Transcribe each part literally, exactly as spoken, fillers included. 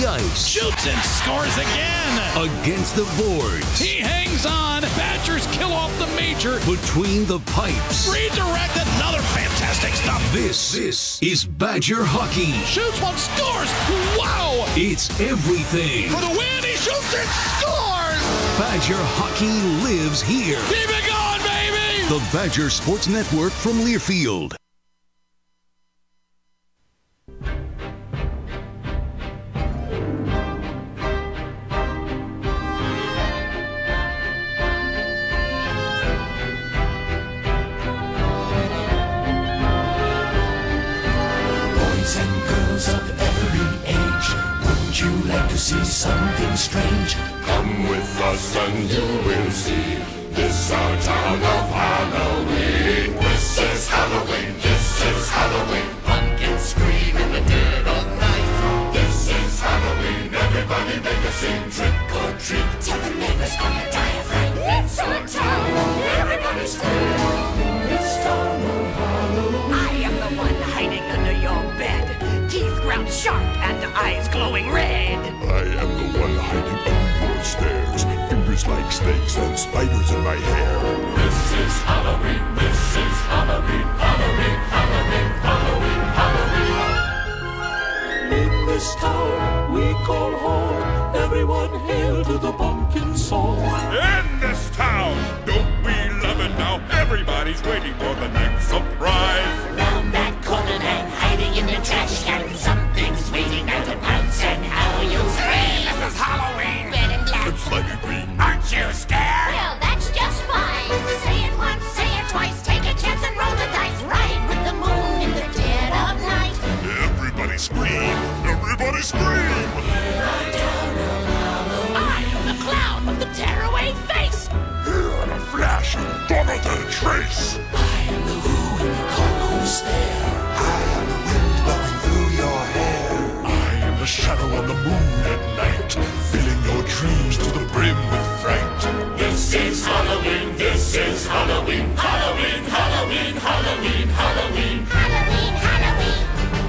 the ice. Shoots and scores again. Against the boards. He hangs on. Badgers kill off the major. Between the pipes. Redirect, another fantastic stop. This, this is Badger hockey. Shoots one, scores. Wow. It's everything. For the win, he shoots and scores. Badger hockey lives here. Keep it going, baby. The Badger Sports Network from Learfield. See something strange. Come with us and you will see. This our town of Halloween. This is Halloween. This is Halloween. Pumpkins scream in the dead of night. This is Halloween. Everybody make a scene. Trick or treat. Tell the neighbors on your diaphragm. It's our town. Everybody scream. This town of Halloween. I am the one hiding under your bed. Teeth ground sharp and eyes glowing red. I am the one hiding under your stairs. Fingers like snakes and spiders in my hair. This is Halloween. This is Halloween. Halloween. Halloween. Halloween. Halloween. In this town we call home. Everyone hail to the pumpkin song. In this town, don't we love it now? Everybody's waiting for the next surprise. Round that corner and hiding in the trash can. Something's waiting now to pounce and how you scream. This is Halloween. Red and black. It's slimy green. Aren't you scared? Well, that's just fine. Say it once, say it twice. Take a chance and roll the dice. Ride with the moon in the dead of night. Everybody scream. Everybody scream. I am the clown with the tearaway face. Here in a flash, gone without a trace. I am the who and the call who's there. I am the wind blowing through your hair. I am the shadow on the moon at night, filling your dreams to the brim with fright. This is Halloween, this is Halloween, Halloween, Halloween, Halloween, Halloween. Halloween, Halloween.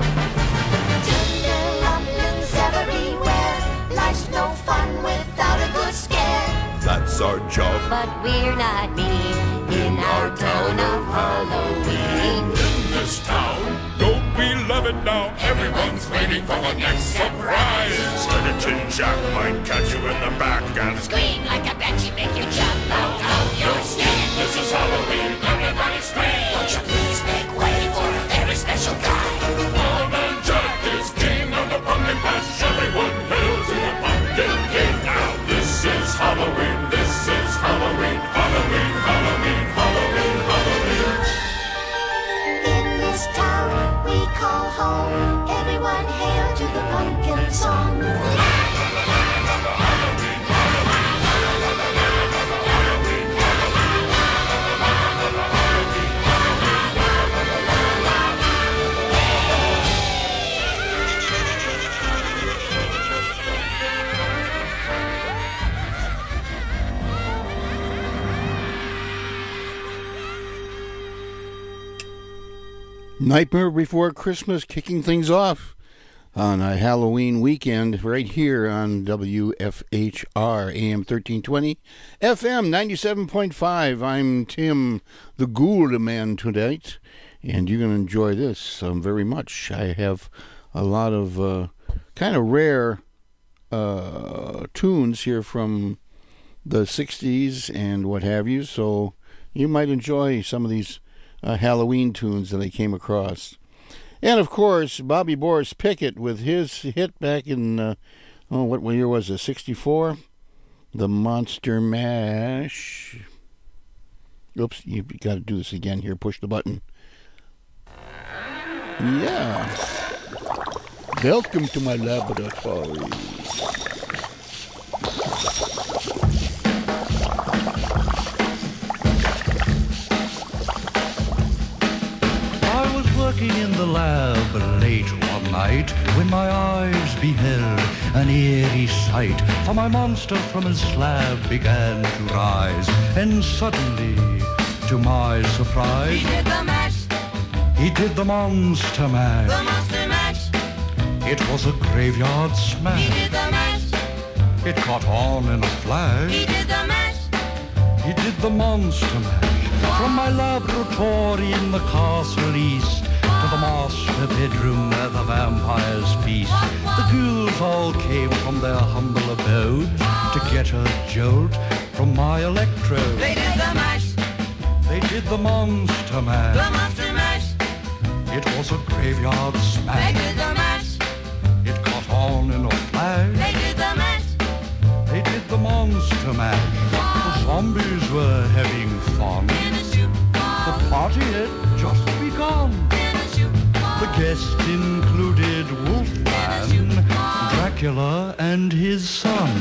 Tinderlumblings everywhere. Life's no fun without a good scare. That's our job. But we're not mean in our town of Halloween. In this town, don't we love it now? Everyone's waiting for the next surprise. Skeleton Jack might catch you in the back and Scream like a banshee, make you jump out of your skin. this is Halloween. Everybody scream. Won't you please make way for a very special guy? Old Man Jack is king of the pumpkin patch. Everyone hail to the pumpkin king. Now this is Halloween. This is Halloween. Halloween. Halloween. Halloween. Halloween. In this town we call home. Everyone hail to the pumpkin song. Nightmare Before Christmas, kicking things off on a Halloween weekend right here on W F H R, A M thirteen twenty, F M ninety-seven point five. I'm Tim, the Gould Man tonight, and you're going to enjoy this um, very much. I have a lot of uh, kind of rare uh, tunes here from the sixties and what have you, so you might enjoy some of these Uh, Halloween tunes that I came across. And of course, Bobby Boris Pickett with his hit back in, uh, oh, what year was it, sixty-four? The Monster Mash. Oops, you got to do this again here. Push the button. Yeah. Welcome to my laboratory. Working in the lab late one night when my eyes beheld an eerie sight. For my monster from his slab began to rise, and suddenly, to my surprise, He did the mash, he did the monster mash. the monster mash. It was a graveyard He smash. did the mash. It caught on in a flash. He did the mash. He did the monster mash. From my laboratory in the castle east to the master bedroom where the vampires feast. The ghouls all came from their humble abodes to get a jolt from my electrode. They did the mash. They did the monster The mash. monster mash. It was a graveyard They smash. did the mash. It caught on in a flash. They did the mash. They did the monster mash. The zombies were having fun. In a shoot The ball. party had just begun. In a shoot ball. The guests included Wolfman, Dracula, and his son.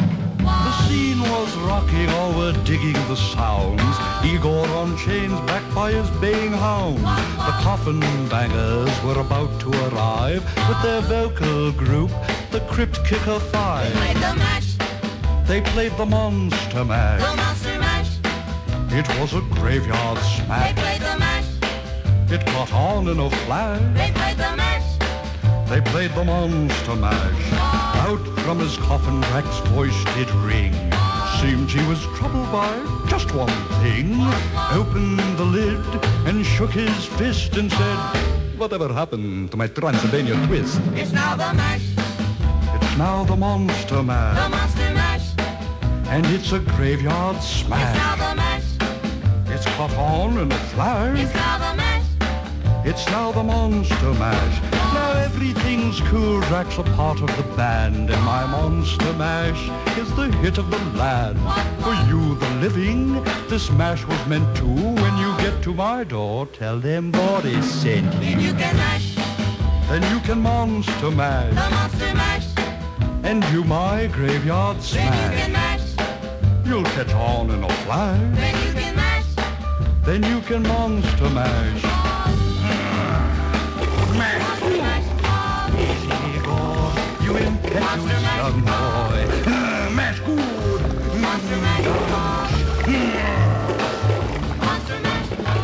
The scene was rocking, all were digging the sounds. Igor on chains, backed by his baying hounds. The coffin bangers were about to arrive with their vocal group, the Crypt Kicker Five. Played the mash. They played the monster The mash. monster mash. It was a graveyard They smash. played the mash. It caught on in a flash. They played the mash. They played the monster mash. Out from his coffin, Drac's voice did ring. Seemed he was troubled by just one thing. Opened the lid and shook his fist and said, "Whatever happened to my Transylvania twist?" It's now the mash. It's now the monster The mash. monster mash. And it's a graveyard It's now smash. the mash. It's caught on in a flash. It's now the mash. It's now the monster mash. Now everything's cool. Drac's a part of the band, and my monster mash is the hit of the land. For you, the living, this mash was meant to. When you get to my door, tell them Boris sent Then you you. can mash. Then you can monster The mash, monster mash. and do my graveyard Then you can smash. mash. You'll catch on in a flash. Then you can mash. Then you can monster mash. Monster mash. Igor, you impetuous young boy. Mash good. Monster mash. Monster mash.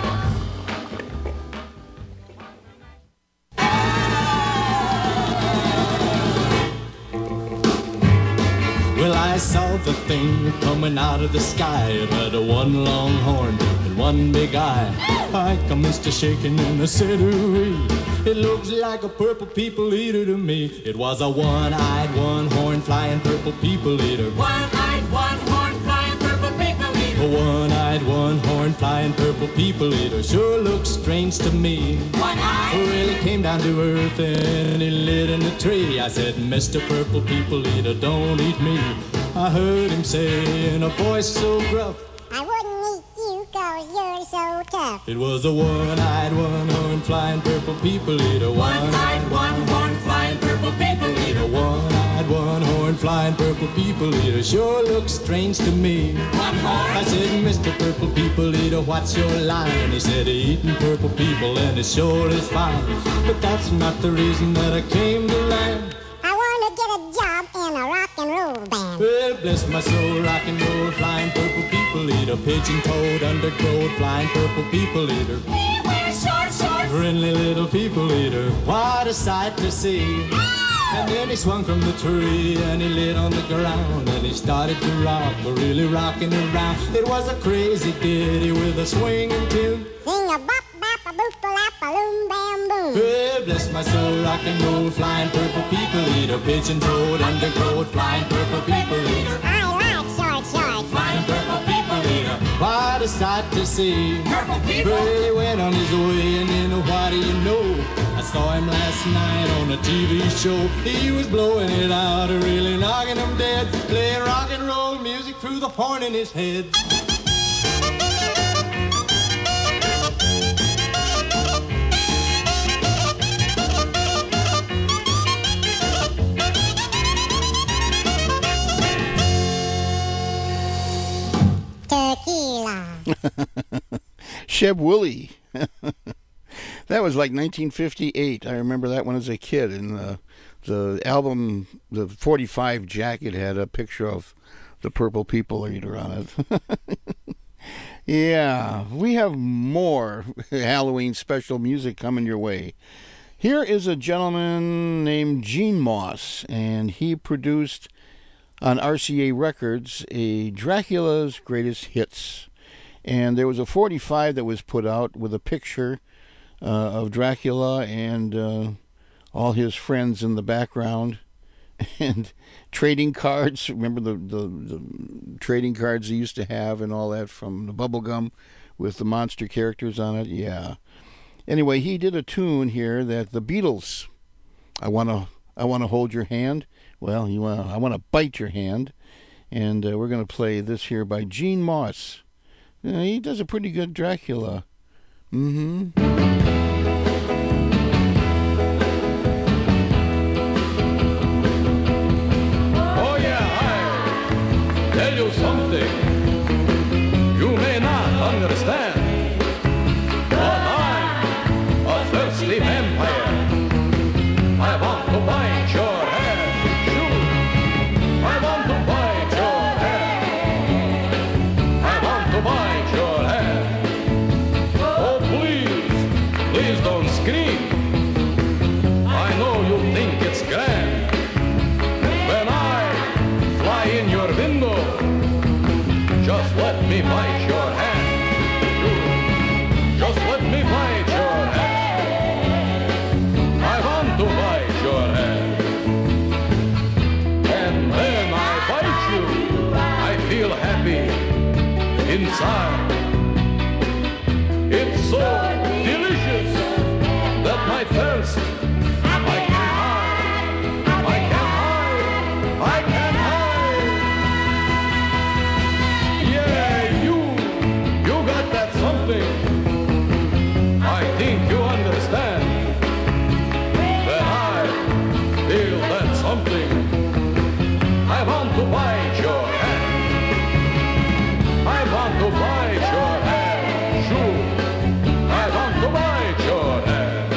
Well, I saw the thing coming out of the sky. It had a one long horn and one big eye. I commenced to shaking and I said, ooh, it looks like a purple people eater to me. It was a one-eyed, one-horn flying purple people eater. One-eyed, one-horn, flying purple people eater. A one-eyed, one-horn flying purple people eater sure looks strange to me. One-eyed. Well, he came down to earth and he lit in a tree. I said, Mister Purple People Eater, don't eat me. I heard him say in a voice so gruff, I wouldn't eat you cause you're so tough. it was a one-eyed, one-horn flying purple people eater. One-eyed, one-horn, flying purple people eater. One-eyed, one-horn flying purple people eater sure looks strange to me. One-horn. I said, Mister Purple People Eater, what's your line? He said, eating purple people and it sure is fine. But that's not the reason that I came to land. I wanna get a job in a rock and roll band. Well, bless my soul, rock and roll, flying purple people eater, pigeon-toed, undergrowth, flying purple people eater. He wears short shorts. Friendly little people eater, what a sight to see. And then he swung from the tree and he lit on the ground and he started to rock, really rocking around. It was a crazy ditty with a swinging tune. Sing a bop bop a boop a lap a loom bam boom. Well, bless my soul, rock and roll, flying purple people eater, pigeon-toed, undergrowth, flying purple people eater. I like short shorts. Flying purple people eater. What a sight to see. Purple people. Well, he went on his way, and then what do you know? I saw him last night on a T V show. He was blowing it out, really knocking him dead, playing rock and roll music through the horn in his head. Tequila. Sheb Woolley. That was like nineteen fifty-eight. I remember that one as a kid. And the, the album, the forty-five jacket, had a picture of the Purple People Eater on it. Yeah, we have more Halloween special music coming your way. Here is a gentleman named Gene Moss, and he produced on R C A Records a Dracula's Greatest Hits. And there was a forty-five that was put out with a picture uh, of Dracula and uh, all his friends in the background. And trading cards, remember the, the, the trading cards they used to have and all that from the bubblegum with the monster characters on it? Yeah. Anyway, he did a tune here that the Beatles, I want to I want to hold your hand. Well, you wanna, I want to bite your hand. And uh, we're going to play this here by Gene Moss. Uh, he does a pretty good Dracula. Mm-hmm. Oh yeah, I tell you something you may not understand, but I'm a thirsty vampire. I want to bite your hand, shoot. I want to bite your hand. I want to bite your hand. Oh please, please don't scream. I know you think it's grand when I fly in your window. Just let me bite your hand. Just let me bite your hand. I want to bite your hand. And when I bite you, I feel happy inside. It's so delicious that my thirst I can't hide. I can't hide. I can't hide. Yeah, you, you got that something. I think you understand that I feel that something. I want to bite your hand. I want to bite your hand. Sure, I want to bite your hand.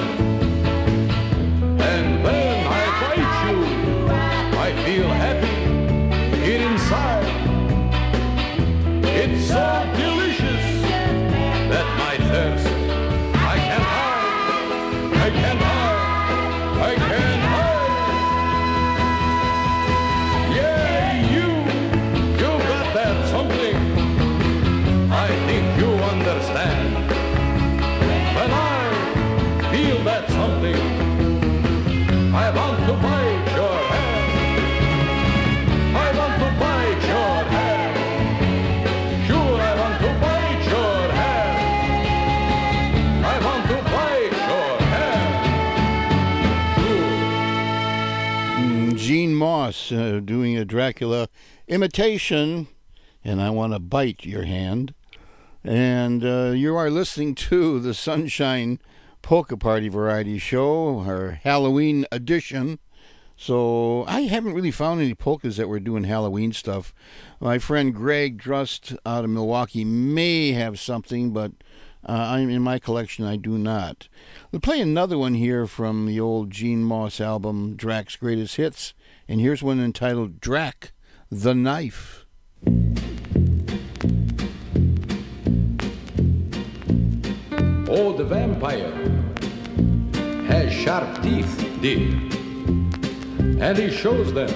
And when I bite you, I feel happy here inside. It's so delicious that my thirst I can't hide. I can't hide. I can't hide. Yeah, you, you got that something. I think you understand. When I feel that something, I want to bite your hand. I want to bite your hand. Sure, I want to bite your hand. I want to bite your hand. Sure. Mm, Gene Moss uh, doing a Dracula imitation, and I want to bite your hand. And uh, you are listening to the Sunshine Polka Party Variety Show, our Halloween edition. So I haven't really found any polkas that were doing Halloween stuff. My friend Greg Drust out of Milwaukee may have something, but uh, I'm in my collection I do not. We'll play another one here from the old Gene Moss album, Drac's Greatest Hits. And here's one entitled Drac the Knife. Oh, the vampire has sharp teeth, dear, and he shows them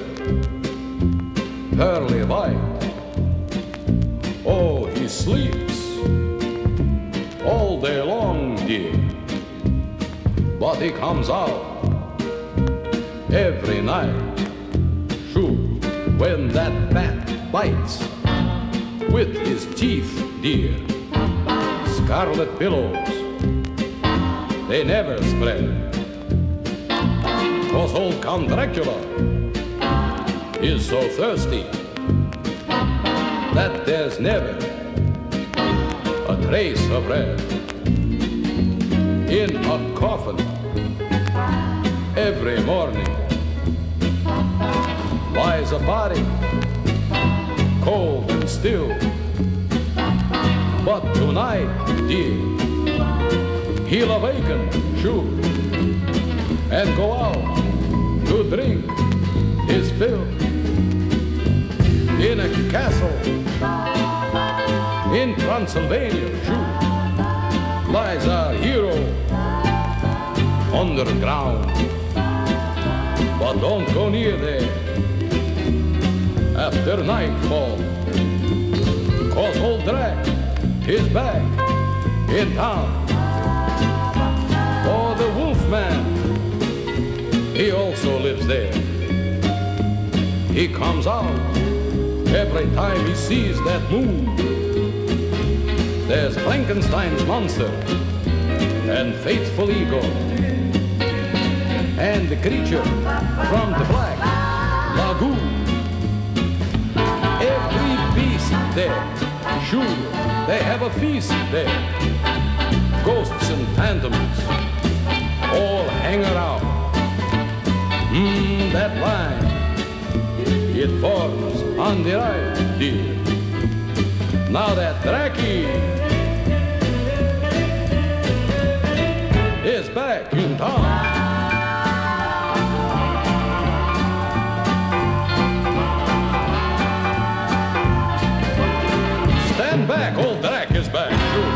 pearly white. Oh, he sleeps all day long, dear, but he comes out every night. Sure, when that bat bites with his teeth, dear, scarlet billows, they never spread. 'Cause old Count Dracula is so thirsty that there's never a trace of red. In a coffin every morning lies a body, cold and still. But tonight, dear, he'll awaken, sure, and go out to drink his fill. In a castle in Transylvania, sure, lies our hero, underground. But don't go near there after nightfall, 'cause old Drac is back in town. Oh, the Wolfman, he also lives there. He comes out every time he sees that moon. There's Frankenstein's monster and Faithful Eagle and the creature from the Black Lagoon. Every beast there, sure, they have a feast there. Ghosts and phantoms all hang around. Mmm, that line, it forms on the right, dear. Now that Dracky is back in town. Stand back, old Drac is back.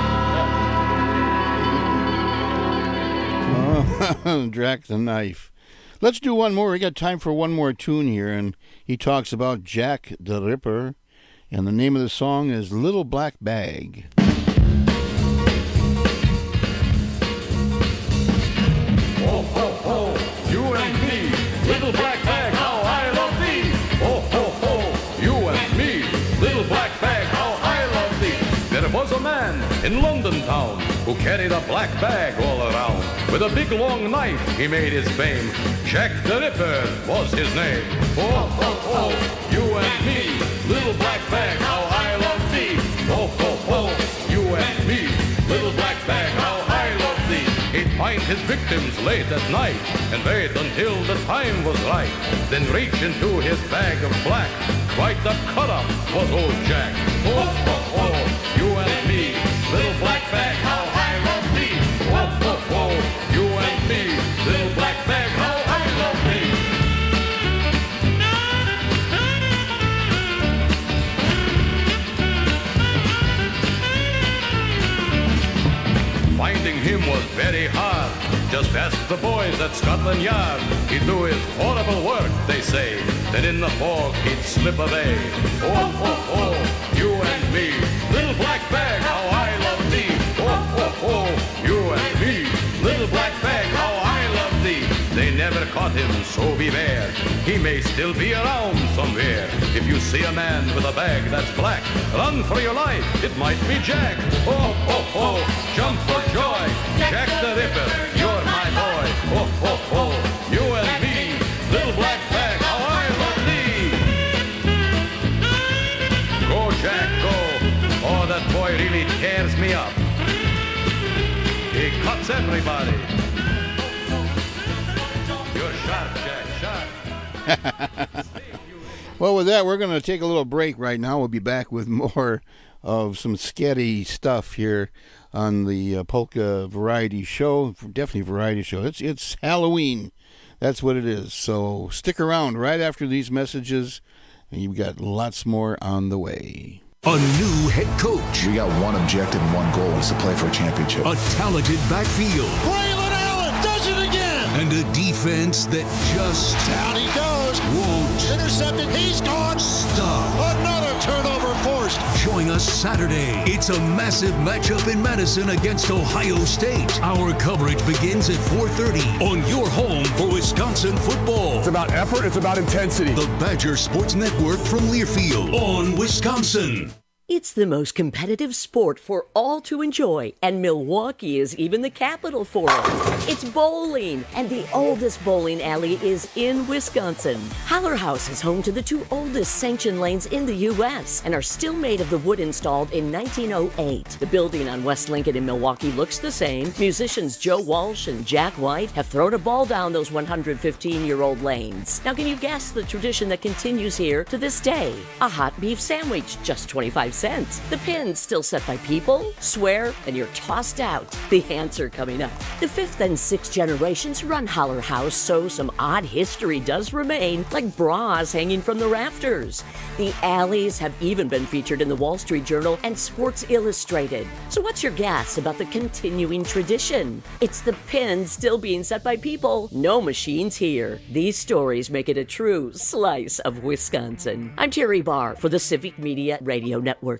Oh, Drac the Knife. Let's do one more. We got time for one more tune here, and he talks about Jack the Ripper, and the name of the song is Little Black Bag. Oh, ho, ho, you and me, little black bag, how I love thee. Oh, ho, ho, you and me, little black bag, how I love thee. There was a man in London town who carried a black bag all around. With a big long knife he made his fame. Jack the Ripper was his name. Oh, ho, ho, you and me, little black bag, how I love thee. Oh, ho, ho, you and me, little black bag, how I love thee. He'd find his victims late at night and wait until the time was right. Then reach into his bag of black. Quite the cut-up was old Jack. Oh, ho, ho, you and me, little black bag, how I love thee. Oh, ho, ho, you and me, little black bag, how I love thee. Finding him was very hard. Just ask the boys at Scotland Yard. He'd do his horrible work, they say. Then in the fog he'd slip away. Oh, oh, oh, you and me, little black bag, how I love thee. Oh, oh, oh, you and me, little black bag, how I love thee. They never caught him, so beware. He may still be around somewhere. If you see a man with a bag that's black, run for your life, it might be Jack. Oh, oh, oh, jump for joy. Jack the Ripper, you're my boy. Oh, oh, oh, you and me, little black bag, how I love thee. Go, Jack, go. Oh, that boy really tears me up. He cuts everybody. You're sharp, Jack, sharp. Well, with that, we're going to take a little break right now. We'll be back with more of some sketty stuff here on the uh, Polka Variety Show. Definitely Variety Show. It's it's Halloween. That's what it is. So stick around right after these messages, and you've got lots more on the way. A new head coach. We got one objective and one goal, is to play for a championship. A talented backfield. Braylon Allen does it again. And a defense that just Down he goes. won't Intercepted. He's gone. stop. Another turnover forced. Join us Saturday. It's a massive matchup in Madison against Ohio State. Our coverage begins at four thirty on your home for Wisconsin football. It's about effort. It's about intensity. The Badger Sports Network from Learfield on Wisconsin. It's the most competitive sport for all to enjoy, and Milwaukee is even the capital for it. It's bowling, and the oldest bowling alley is in Wisconsin. Holler House is home to the two oldest sanctioned lanes in the U S and are still made of the wood installed in nineteen oh eight. The building on West Lincoln in Milwaukee looks the same. Musicians Joe Walsh and Jack White have thrown a ball down those one hundred fifteen-year-old lanes. Now, can you guess the tradition that continues here to this day? A hot beef sandwich, just twenty-five cents. The pin's still set by people, swear, and you're tossed out. The answer coming up. The fifth and sixth generations run Holler House, so some odd history does remain, like bras hanging from the rafters. The alleys have even been featured in the Wall Street Journal and Sports Illustrated. So what's your guess about the continuing tradition? It's the pin still being set by people. No machines here. These stories make it a true slice of Wisconsin. I'm Terry Barr for the Civic Media Radio Network.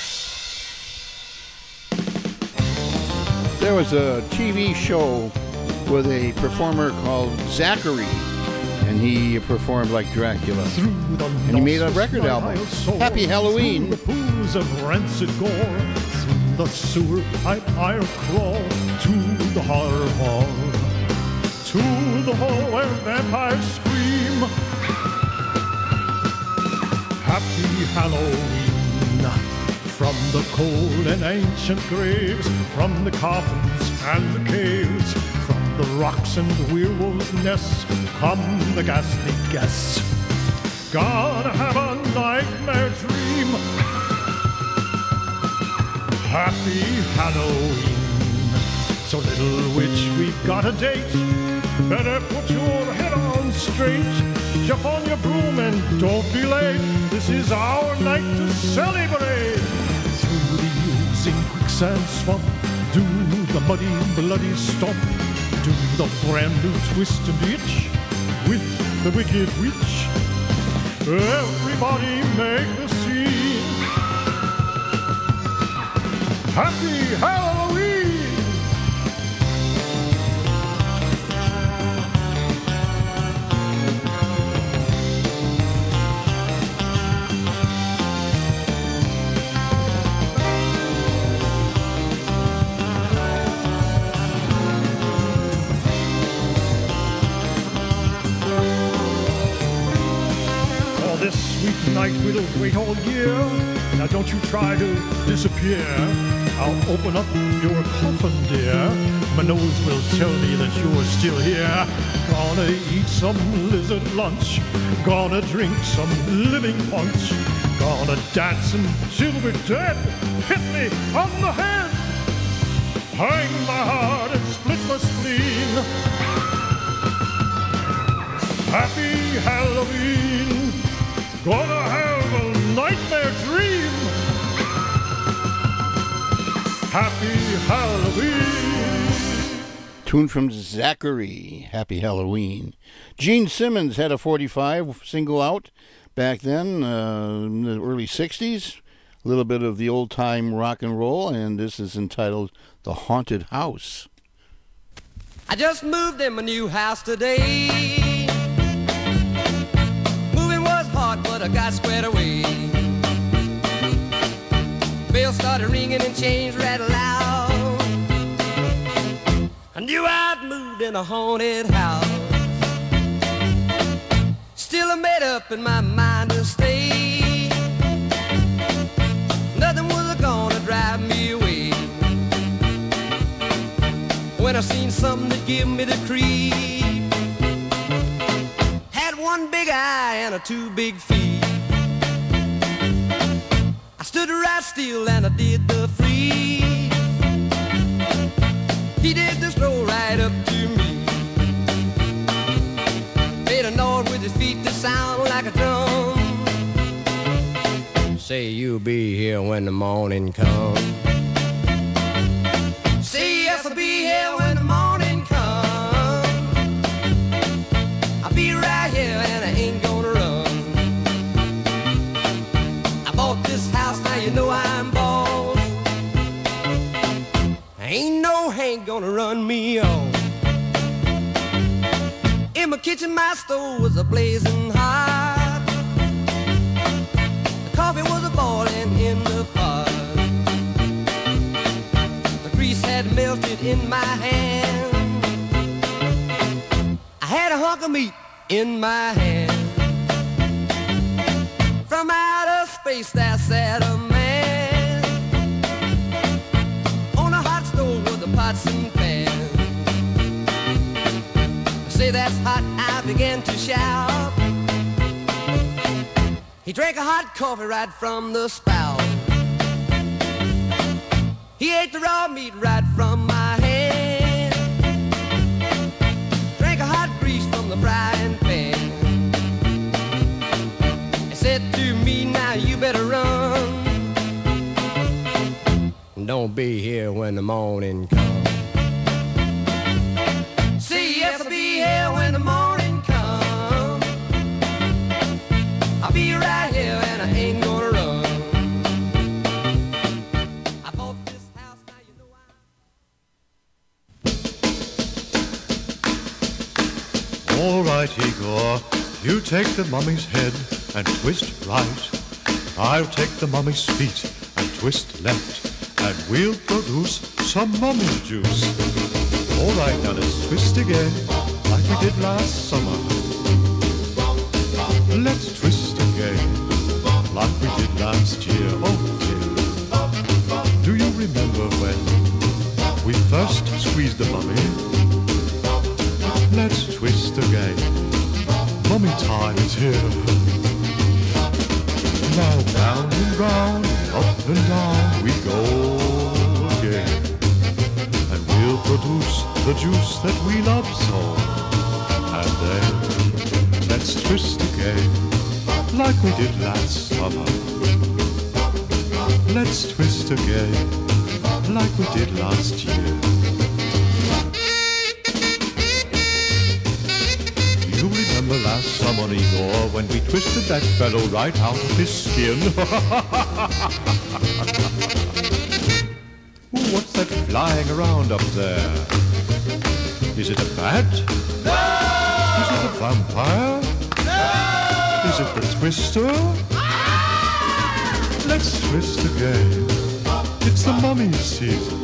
There was a T V show with a performer called Zachary, and he performed like Dracula. And he made a record album, Happy Halloween. Through the pools of rancid gore, through the sewer pipe I'll crawl, to the horror hall, to the hall where vampires scream. Happy Halloween. From the cold and ancient graves, from the coffins and the caves, from the rocks and the werewolves' nests, come the ghastly guests. Gonna have a nightmare dream. Happy Halloween. So little witch, we've got a date. Better put your head on straight. Jump on your broom and don't be late. This is our night to celebrate. Through the oozing quicksand swamp, do the muddy, bloody stomp, do the brand new twist and itch with the wicked witch. Everybody make the scene. Happy Halloween! Night we'll wait all year. Now don't you try to disappear. I'll open up your coffin, dear. My nose will tell me that you're still here. Gonna eat some lizard lunch. Gonna drink some living punch. Gonna dance until we're dead. Hit me on the head. Hang my heart and split my spleen. Happy Halloween. Gonna have a nightmare dream. Happy Halloween. Tune from Zachary, Happy Halloween. Gene Simmons had a forty-five single out back then, uh, in the early sixties. A little bit of the old-time rock and roll, and this is entitled The Haunted House. I just moved in my new house today. But I got squared away. Bells started ringing and chains rattled loud. I knew I'd moved in a haunted house. Still I made up in my mind to stay. Nothing was gonna drive me away. When I seen something that give me the creep. One big eye and a two big feet. I stood right still and I did the freeze. He did the stroll right up to me. Made a noise with his feet that sound like a drum. Say you'll be here when the morning comes. Say yes, I'll be here when the morning comes. I'll be right here and I ain't gonna run. I bought this house, now you know I'm boss. Ain't no Hank gonna run me off. In my kitchen my stove was a blazing hot. The coffee was a boiling in the pot. The grease had melted in my hand. I had a hunk of meat in my hand. From outer space there sat a man on a hot stove with the pots and pans. I say that's hot, I began to shout. He drank a hot coffee right from the spout. He ate the raw meat right from my hand. Drank a hot grease from the frying pan. He said to me, now you better run. Don't be here when the morning comes. See, yes, I'll be here when the morning comes. I'll be right here and I ain't gonna run. I bought this house, now you know I... All right, Igor, you take the mummy's head and twist right. I'll take the mummy's feet and twist left. And we'll produce some mummy juice. All right, now let's twist again, like we did last summer. Let's twist again, like we did last year. Oh dear. Do you remember when we first squeezed the mummy? Let's twist again. Mummy time is here. Now round and round, up and down we go again. And we'll produce the juice that we love so. And then let's twist again, like we did last summer. Let's twist again, like we did last year. You remember last summer, Igor, when we twisted that fellow right out of his skin? Ooh, what's that flying around up there? Is it a bat? No! Is it a vampire? No! Is it the twister? Ah! Let's twist again. It's the mummy season.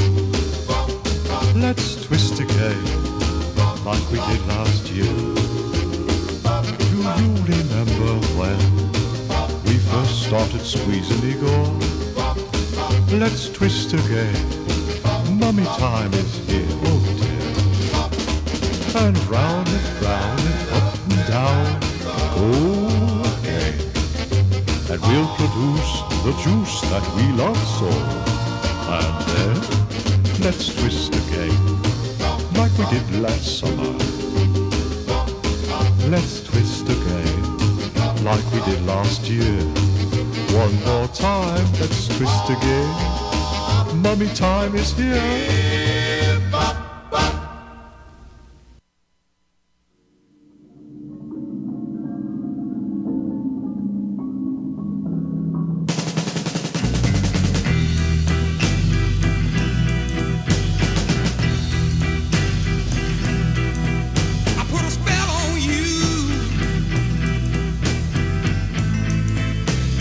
Let's twist again, like we did last year. Do you remember when we first started squeezing, Igor? Let's twist again. Mummy time is here, oh dear. And round and round and up and down, go again. And we'll produce the juice that we love so. And then let's twist again, like we did last summer. Let's twist again, like we did last year. One more time, let's twist again. Mummy time is here.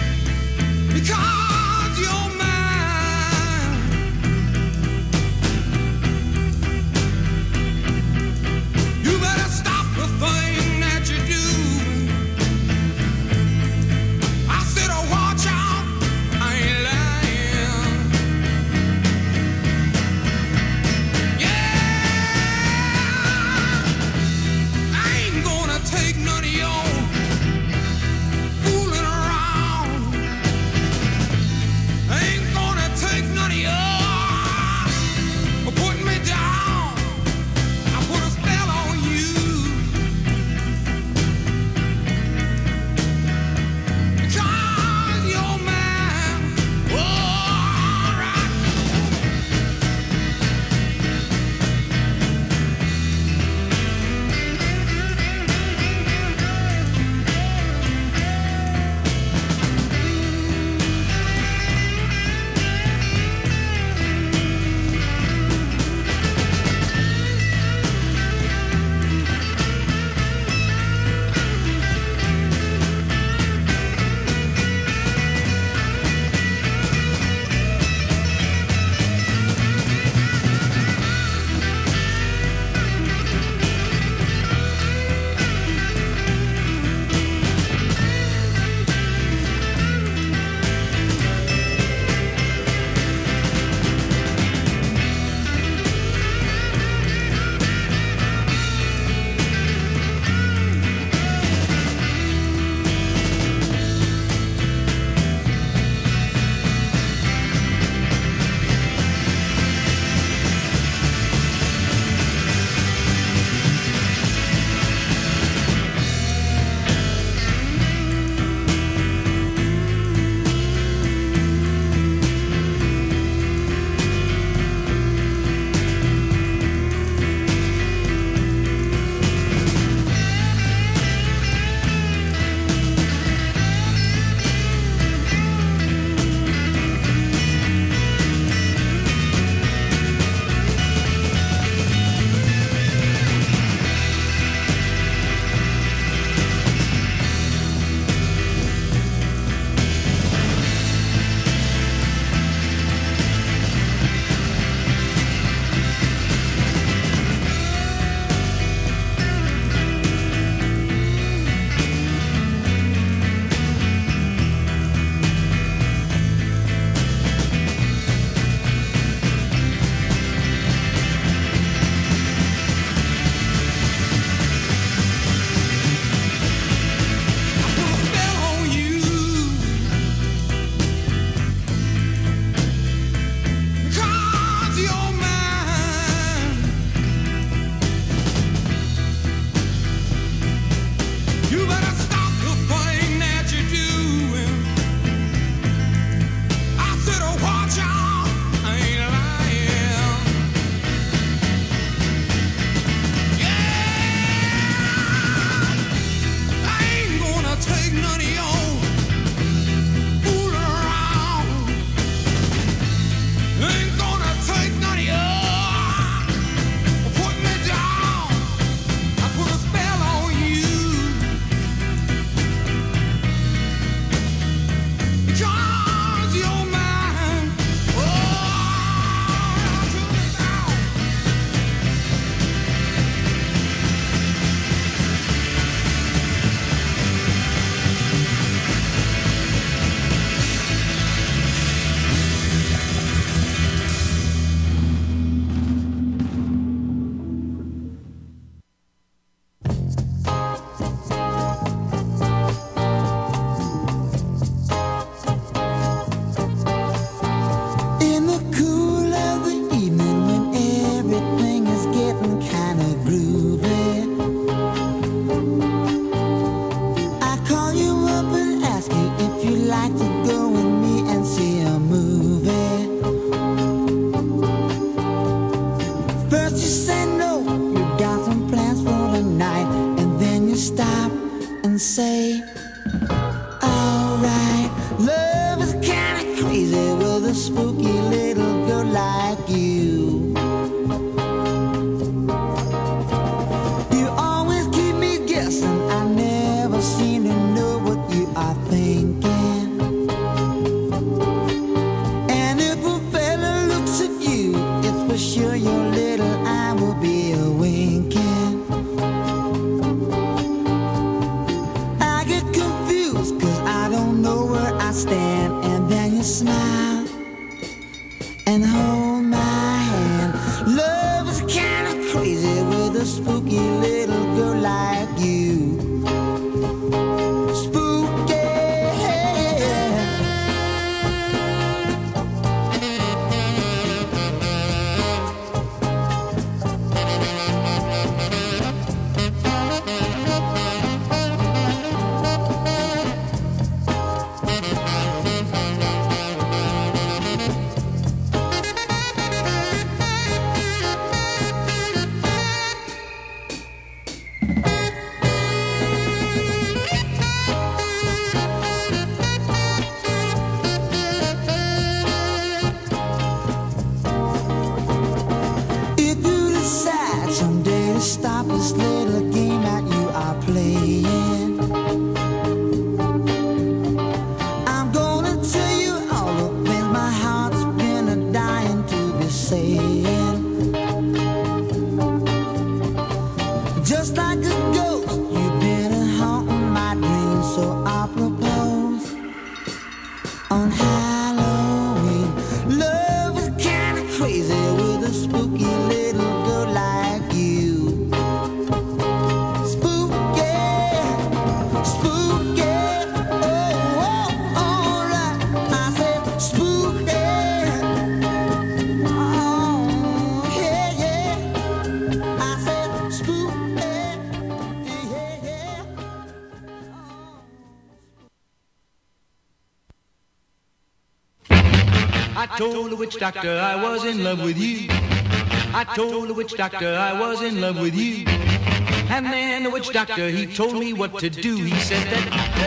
Because you're mine. I told the witch doctor I was in love with you. I told the witch doctor I was in love with you. And then the witch doctor, he told me what to do. He said that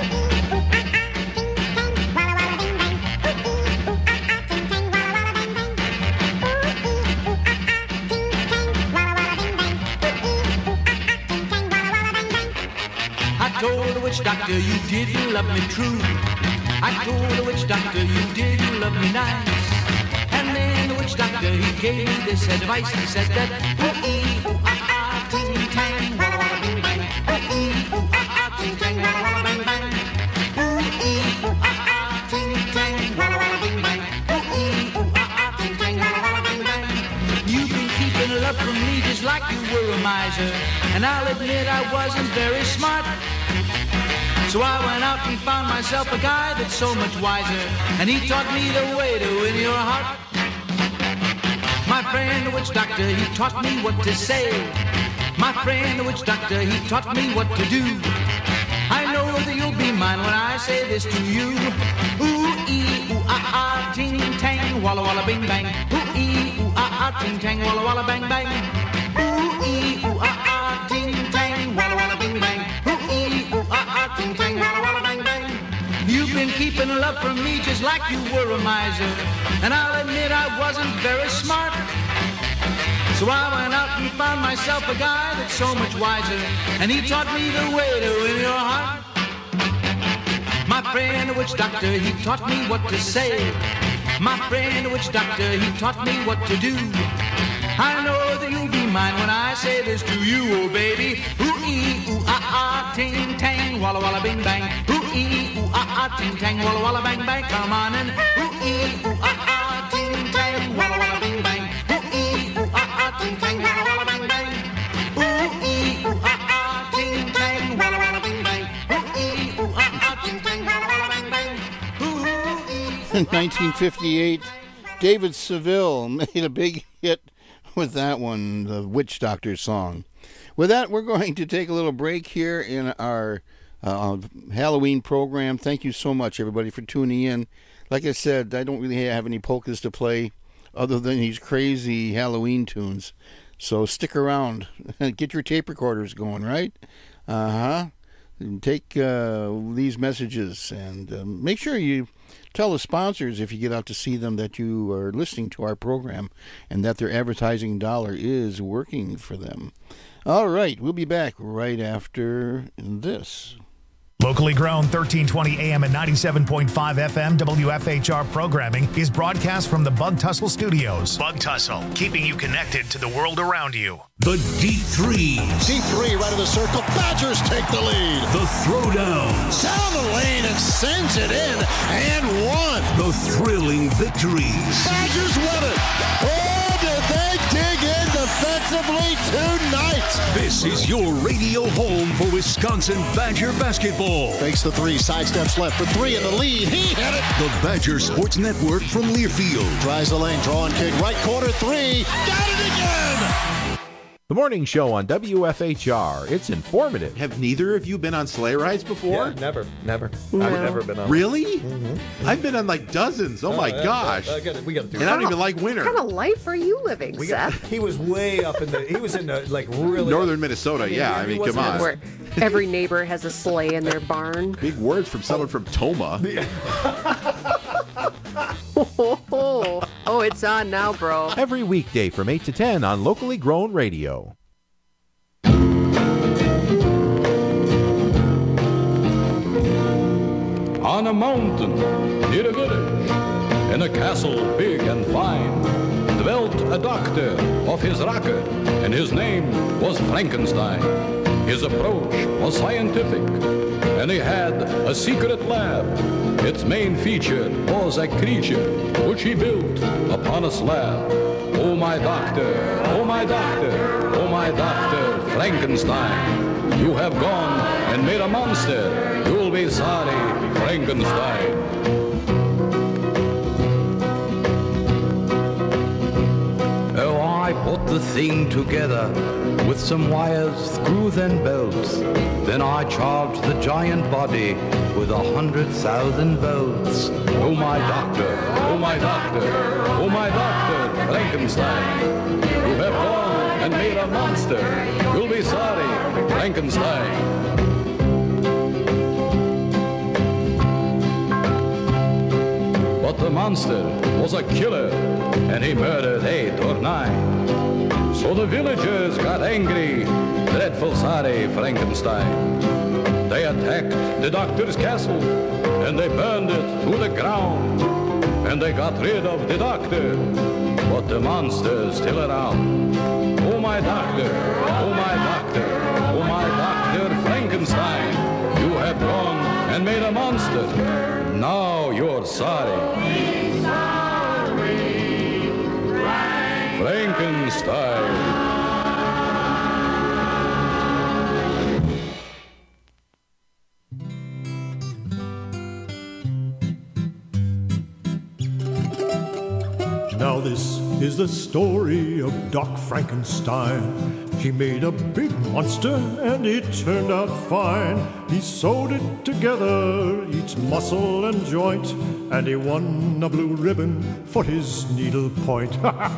I told the witch doctor you didn't love me true. I told the witch doctor you didn't love me nice. And then the witch doctor, he gave me this advice. He said that ooh-ee, ooh-ah-ah, ting-tang, walla-walla, bing-bang. Ooh-ee, ooh-ah-ah, ting-tang, walla-walla, bing-bang. Ooh-ee, ooh-ah-ah, ting-tang, walla-walla, bing-bang. Ooh-ee, ooh-ah-ah, ting-tang, walla-walla, bing-bang. You've been keeping love from me just like you were a miser. And I'll admit I wasn't very smart. So I went out and found myself a guy that's so much wiser, and he taught me the way to win your heart. My friend the witch doctor, he taught me what to say. My friend the witch doctor, he taught me what to do. I know that you'll be mine when I say this to you. Ooh-ee, ooh-ah-ah, ting-tang, walla-walla, bing-bang. Ooh-ee, ooh-ah-ah, ting-tang, walla-walla, bang-bang. Ooh-ee, ooh-ah-ah, ting-tang, walla-walla, bing-bang. Ooh-ee, ooh-ah-ah, ting-tang, walla-walla, bang-bang. You've been keeping love from me just like you were a miser, and I'll admit I wasn't very smart. So I went out and found myself a guy that's so much wiser, and he taught me the way to win your heart. My friend the witch doctor, he taught me what to say. My friend the witch doctor, he taught me what to do. I know that you'll be mine when I say this to you, oh baby. Ooh-ee, ooh-ah-ah, ting-tang, walla-walla, bing-bang. Ooh-ee, ooh-ah-ah, ting-tang, walla-walla, bang-bang. Come on and ooh-ee, ooh-ah-ah, ting-tang, walla-walla, bing-bang. Ooh-ee, ooh-ah-ah, ting-tang, walla-walla, bang-bang. Ooh-ee, ooh-ah-ah, ting-tang, walla-walla, bing-bang. Ooh-ee, ooh-ah-ah, ting-tang, walla-walla, bang-bang. Ooh-ee. In nineteen fifty-eight, David Seville made a big hit with that one, the Witch Doctor song. With that, we're going to take a little break here in our uh, Halloween program. Thank you so much, everybody, for tuning in. Like I said, I don't really have any polkas to play other than these crazy Halloween tunes. So stick around. Get your tape recorders going, right? Uh-huh. Take uh, these messages and uh, make sure you tell the sponsors, if you get out to see them, that you are listening to our program and that their advertising dollar is working for them. All right, we'll be back right after this. Locally grown thirteen twenty A M and ninety-seven point five F M W F H R programming is broadcast from the Bug Tussle Studios. Bug Tussle, keeping you connected to the world around you. The deep threes. Deep three, right of the circle. Badgers take the lead. The throwdowns. Down the lane and sends it in and one. The thrilling victories. Badgers win it. Oh, did they dig in defensively tonight? This is your radio home for Wisconsin Badger basketball. Fakes the three, sidesteps left for three in the lead. He hit it. The Badger Sports Network from Learfield. Tries the lane, draw and kick, right corner three. Got it again. The morning show on W F H R. It's informative. Have neither of you been on sleigh rides before? Yeah, never, never. No. I've never been on. Really? Mm-hmm. I've been on like dozens. Oh, oh my yeah, gosh! I gotta, we got to do. And I don't even like winter. What kind of life are you living, we Seth? Got, he was way up in the. He was in the like really northern Minnesota. I mean, yeah, I mean, come on. Where every neighbor has a sleigh in their barn. Big words from someone from Toma. oh, oh, it's on now, bro. Every weekday from eight to ten on Locally Grown Radio. On a mountain near a village, in a castle big and fine, dwelt a doctor of his racket, and his name was Frankenstein. His approach was scientific, and he had a secret lab. Its main feature was a creature which he built upon a slab. Oh my doctor, oh my doctor, oh my doctor, Frankenstein. You have gone and made a monster. You'll be sorry, Frankenstein. Oh, I put the everything together with some wires, screws and belts. Then I charged the giant body with a hundred thousand volts. Oh my doctor, oh my doctor, oh my doctor, Frankenstein. You have gone and made a monster. You'll be sorry, Frankenstein. But the monster was a killer, and he murdered eight or nine. So the villagers got angry, dreadful sorry Frankenstein. They attacked the doctor's castle, and they burned it to the ground. And they got rid of the doctor, but the monster's still around. Oh my doctor, oh my doctor, oh my doctor Frankenstein. You have gone and made a monster. Now you're sorry. Frankenstein. Now this is the story of Doc Frankenstein. He made a big monster and it turned out fine. He sewed it together, each muscle and joint, and he won a blue ribbon for his needle point.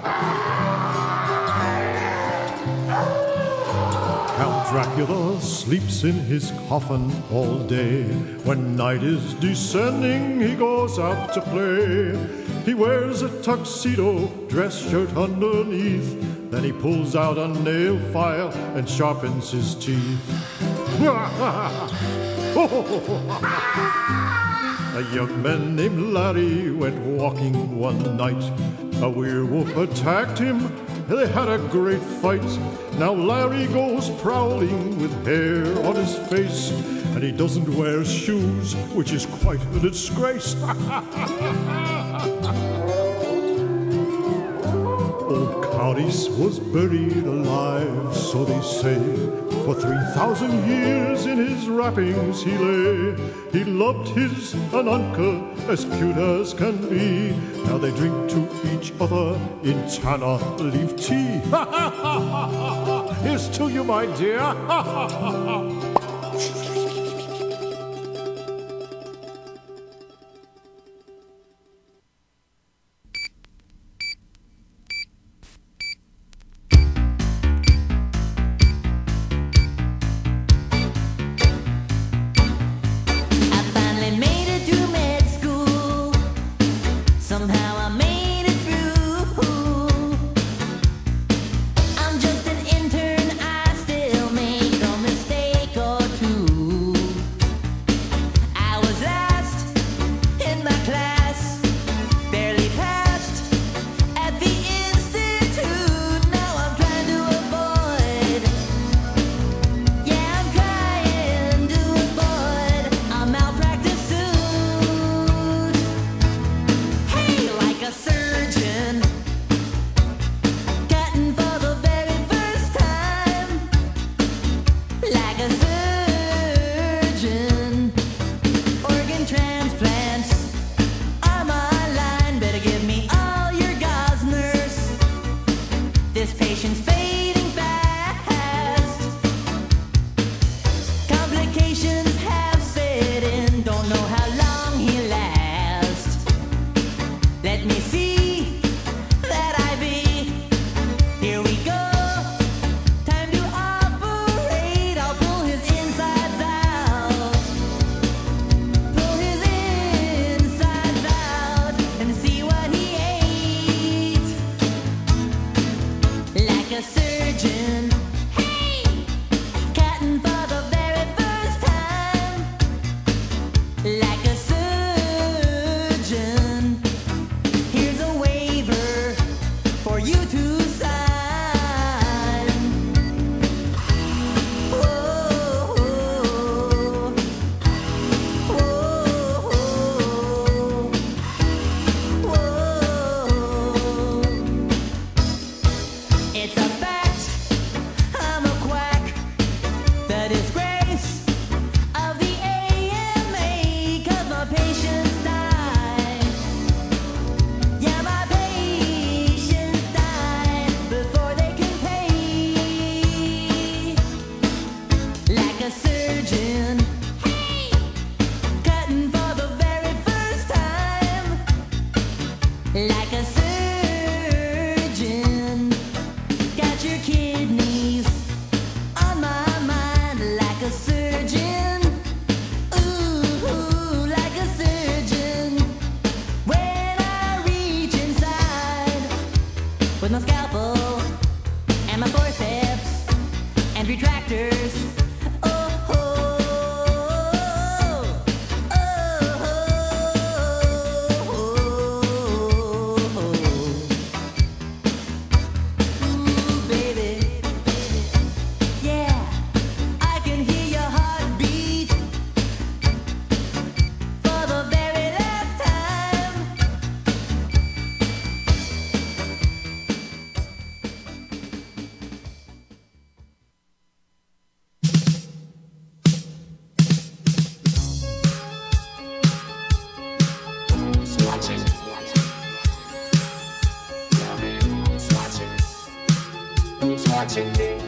Count Dracula sleeps in his coffin all day. When night is descending, he goes out to play. He wears a tuxedo, dress shirt underneath. Then he pulls out a nail file and sharpens his teeth. A young man named Larry went walking one night. A werewolf attacked him. They had a great fight. Now Larry goes prowling with hair on his face, and he doesn't wear shoes, which is quite a disgrace. Old Cowdice was buried alive, so they say. For three thousand years in his wrappings he lay. He loved his Ananka as cute as can be. Now they drink to each other in Tanner leaf tea. Here's to you, my dear. I'm just an intern, I still make a mistake. watching? Tell me who's watching? Who's watching me?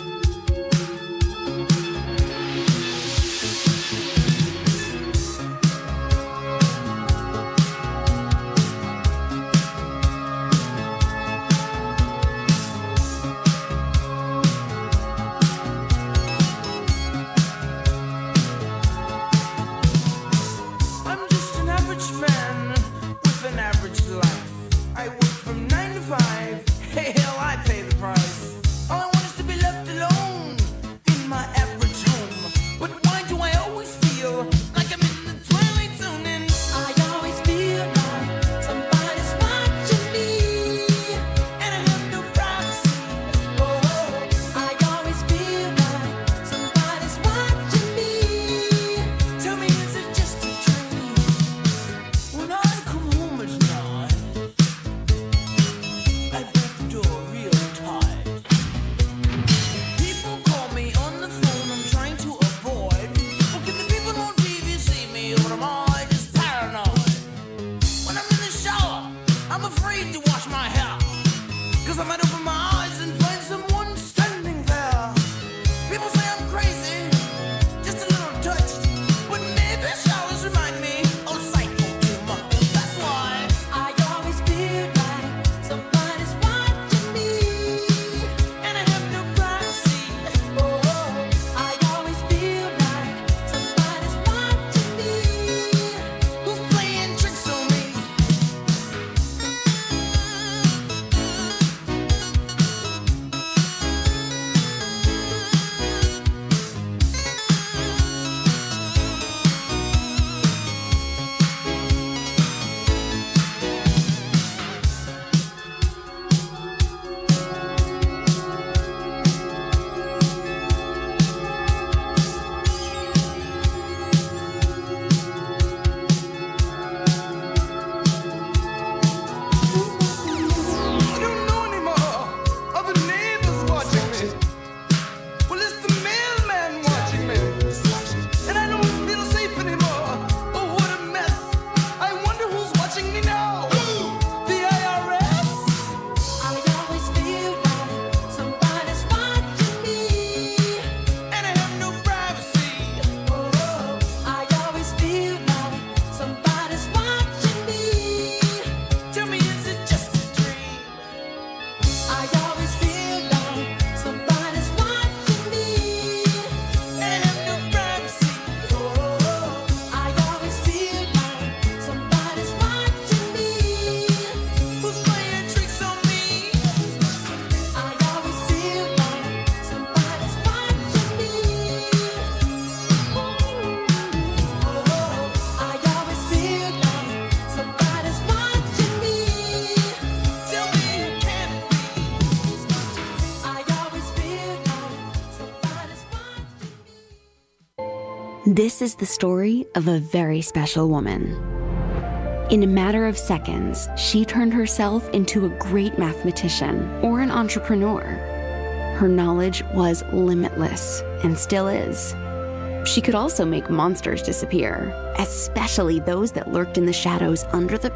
This is the story of a very special woman. In a matter of seconds, she turned herself into a great mathematician or an entrepreneur. Her knowledge was limitless and still is. She could also make monsters disappear, especially those that lurked in the shadows under the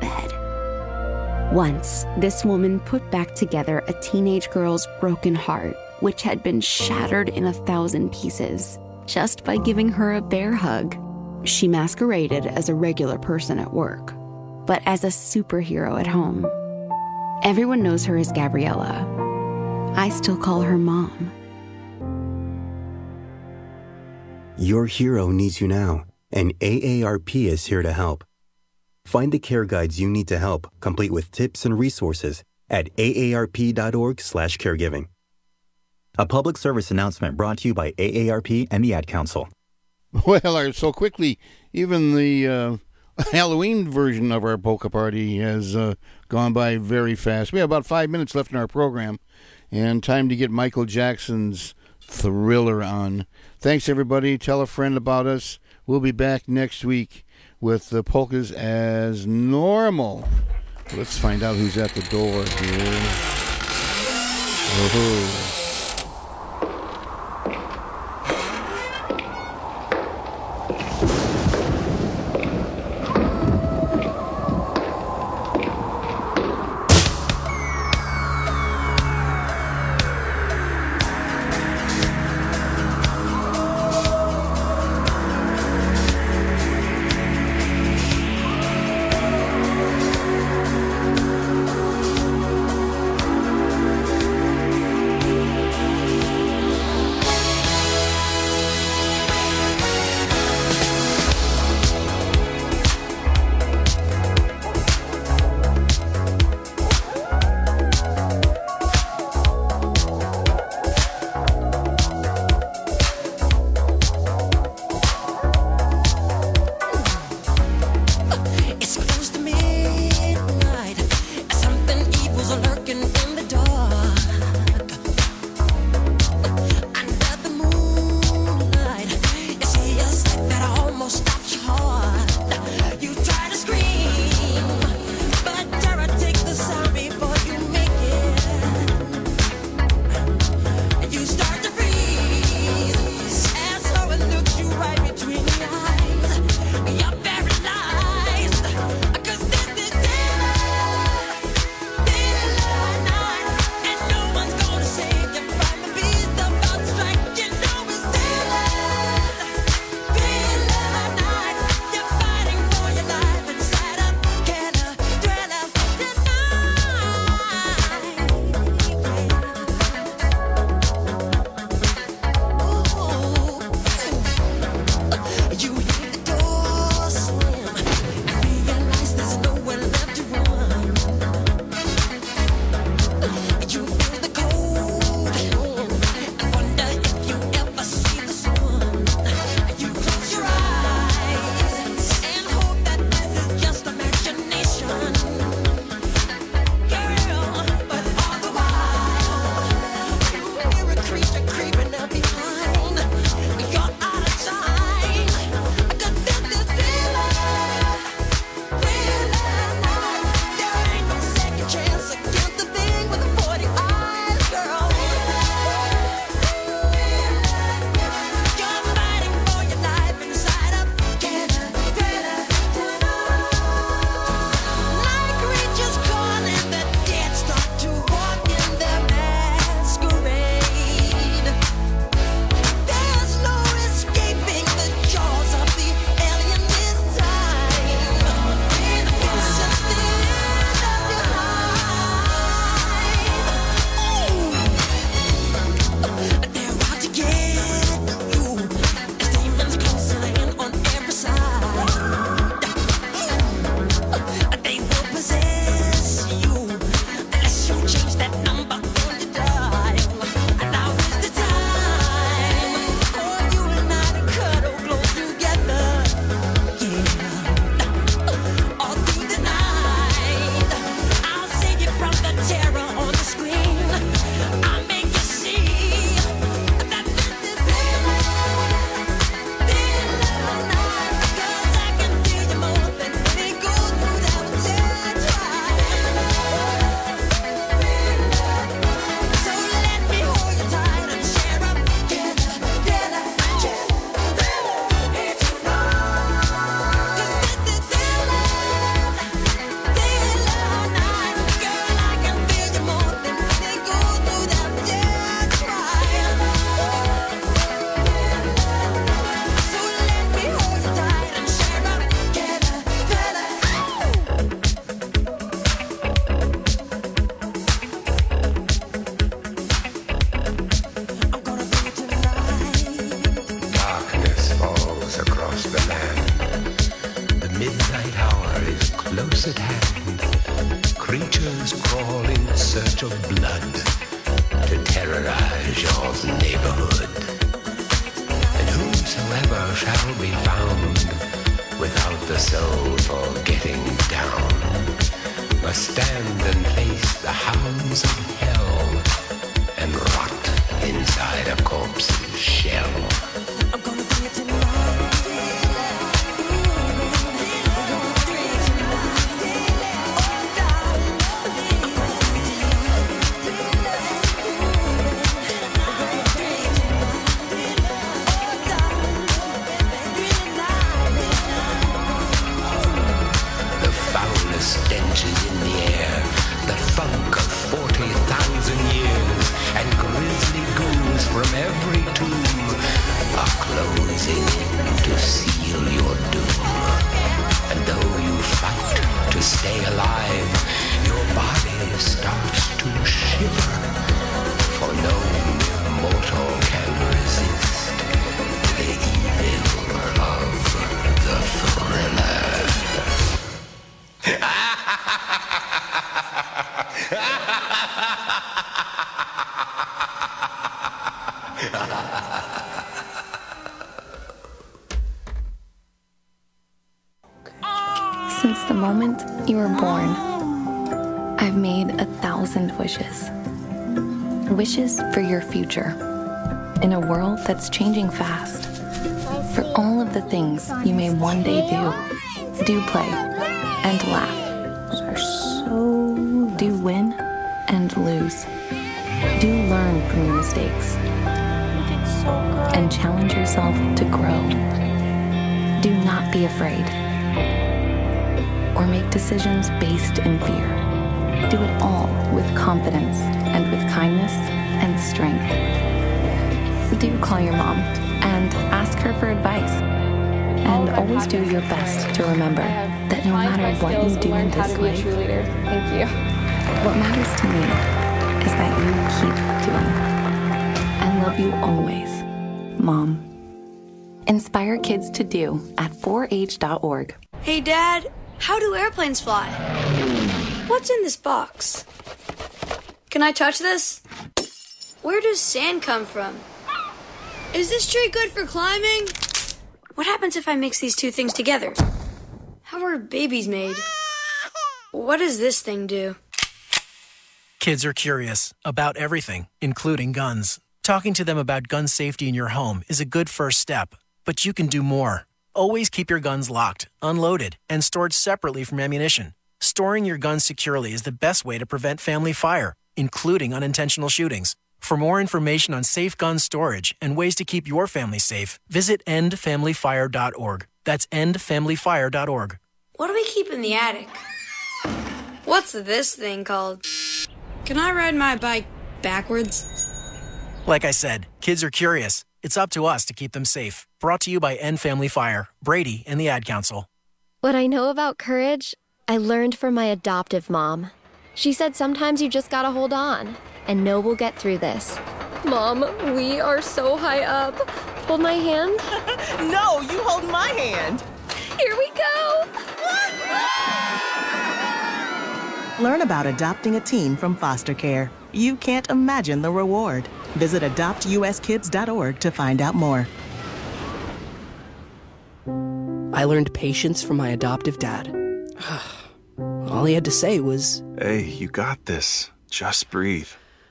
bed. Once, this woman put back together a teenage girl's broken heart, which had been shattered in a thousand pieces, just by giving her a bear hug. She masqueraded as a regular person at work, but as a superhero at home. Everyone knows her as Gabriella. I still call her Mom. Your hero needs you now, and A A R P is here to help. Find the care guides you need to help, complete with tips and resources at A A R P dot org slash caregiving. A public service announcement brought to you by A A R P and the Ad Council. Well, so quickly, even the uh, Halloween version of our polka party has uh, gone by very fast. We have about five minutes left in our program, and time to get Michael Jackson's Thriller on. Thanks, everybody. Tell a friend about us. We'll be back next week with the polkas as normal. Let's find out who's at the door here. Oh-ho. It's close to midnight. Something evil's lurking in the dark. Under the moonlight, you see a sight that almost stops your heart. You try to scream, but terror takes the sound before you make it. You start to freeze as horror looks you right between the eyes. You're paralyzed, 'cause this is daylight, daylight night, and no one's gonna save you from the beast about to strike. You know it's daylight, daylight night. You're fighting for your life inside a killer thriller You hear the door slam and realize there's nowhere left to run. You feel the cold hand and wonder if you ever see the sun. You close your eyes and hope that this is just imagination, girl. But all the while, you hear a creature creeping up behind. You're out of time, 'cause this is daylight, daylight night. There ain't no second chance against the thing with the forty eyes, girl. You're fighting for your life inside a killer thriller. Night creatures calling, the dead start to walk in their masquerade. There's no escaping the jaws of the alien this time. This is the end of your life. They're out to get you. As demons closing in on every side. They will possess you unless you change that number on your dial. Now is the time for you and I to cuddle close together. Yeah. All through the night, I'll save you from the terror on the screen. I'll make you see that this is daylight, daylight night. 'Cause I can feel you more than when it goes through that dead So let me hold you tight and share up together, together, here tonight. 'Cause this is daylight, daylight night. Girl, I can feel you more than when it goes through that dead trial. So let me hold you tight and share up together, together. Darkness falls across the land. The midnight hour is close at hand. Creatures crawl in search of blood to terrorize your neighborhood. And whosoever shall be found without the soul for getting down must stand and face the hounds of hell and rot inside a corpse's shell. The foulest stenches in the air, the funk of forty thousand years, and grisly ghouls from every tomb are closing in to seal your doom. And though you fight to stay alive, your body starts to shiver, for no mortal can resist the evil of the thriller. Since the moment you were born, I've made a thousand wishes. Wishes for your future. In a world that's changing fast. For all of the things you may one day do. Do play and laugh. Are so do win and lose. Do learn from your mistakes. And challenge yourself to grow. Do not be afraid. Or make decisions based in fear. Do it all with confidence and with kindness and strength. Do call your mom and ask her for advice. And always do your best to remember that no matter what you do in this life, Thank you. what matters to me is that you keep doing. I love you always, Mom. Inspire kids to do at four H dot org. Hey, Dad, how do airplanes fly? What's in this box? Can I touch this? Where does sand come from? Is this tree good for climbing? What happens if I mix these two things together? How are babies made? What does this thing do? Kids are curious about everything, including guns. Talking to them about gun safety in your home is a good first step, but you can do more. Always keep your guns locked, unloaded, and stored separately from ammunition. Storing your guns securely is the best way to prevent family fire, including unintentional shootings. For more information on safe gun storage and ways to keep your family safe, visit end family fire dot org. That's end family fire dot org. What do we keep in the attic? What's this thing called? Can I ride my bike backwards? Like I said, kids are curious. It's up to us to keep them safe. Brought to you by End Family Fire, Brady, and the Ad Council. What I know about courage, I learned from my adoptive mom. She said sometimes you just gotta hold on and know we'll get through this. Mom, we are so high up. Hold my hand. No, you hold my hand. Here we go. Learn about adopting a teen from foster care. You can't imagine the reward. Visit adopt U S kids dot org to find out more. I learned patience from my adoptive dad. All he had to say was, "Hey, you got this. Just breathe."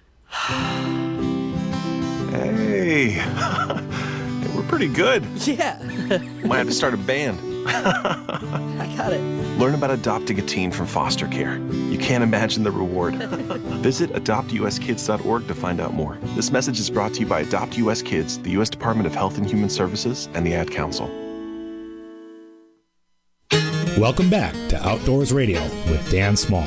Hey, we're pretty good. Yeah. Might have to start a band. I got it. Learn about adopting a teen from foster care. You can't imagine the reward. Visit adopt U S kids dot org to find out more. This message is brought to you by Adopt U S Kids, the U S Department of Health and Human Services, and the Ad Council. Welcome back to Outdoors Radio with Dan Small.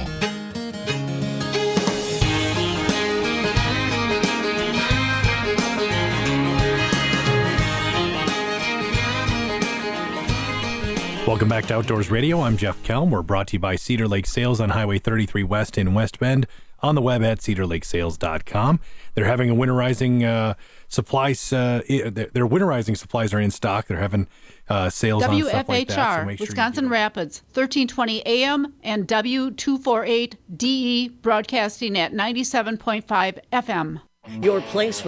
Welcome back to Outdoors Radio. I'm Jeff Kelm. We're brought to you by Cedar Lake Sales on Highway thirty-three West in West Bend, on the web at cedar lake sales dot com. They're having a winterizing uh, supplies. Uh, their winterizing supplies are in stock. They're having uh, sales W on F H R, stuff like that. So make sure Wisconsin Rapids, thirteen twenty A M and W two forty-eight D E broadcasting at ninety-seven point five F M. Your place